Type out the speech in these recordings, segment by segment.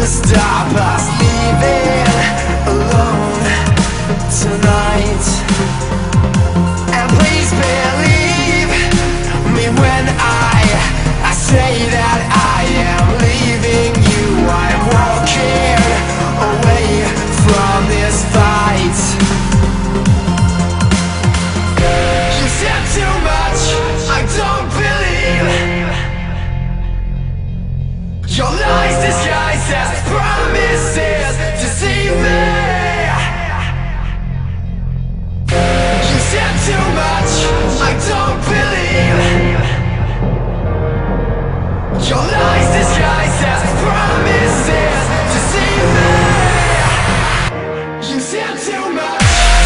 stop us leaving alone tonight. And please believe me when I say that I am leaving you. I'm walking away from this fight. You said too much, I don't believe your lies disguised as promises deceive me. You said too much, I don't believe your lies disguised as promises deceive me. You said too much.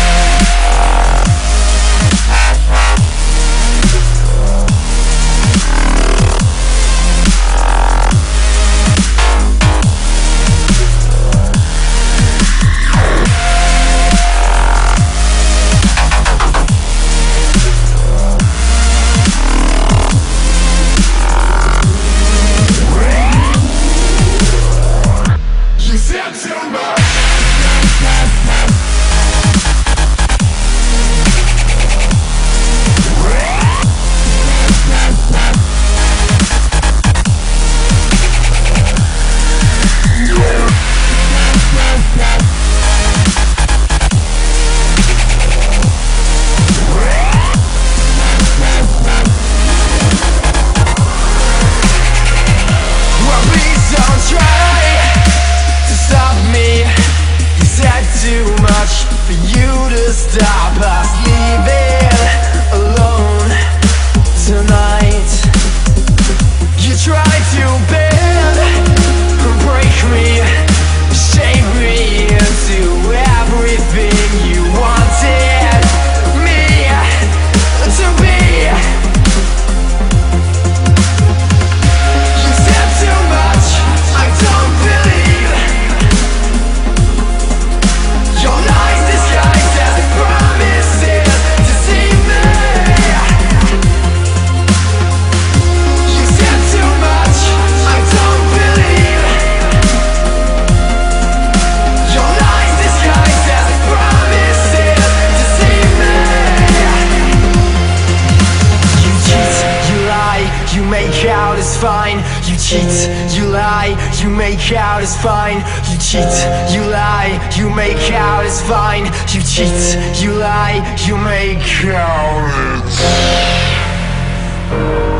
Stop us leaving alone tonight. You tried to bend, break me, shape me into everything you wanted me to be. You said too much, I don't believe your lies disguised as promises deceive me. You said too much, I don't believe your lies disguised as promises deceive me. You cheat, you lie, you make out as fine. You cheat, you lie, you make out as fine. You cheat, you lie, you make out as fine. You cheat, you lie, you make out as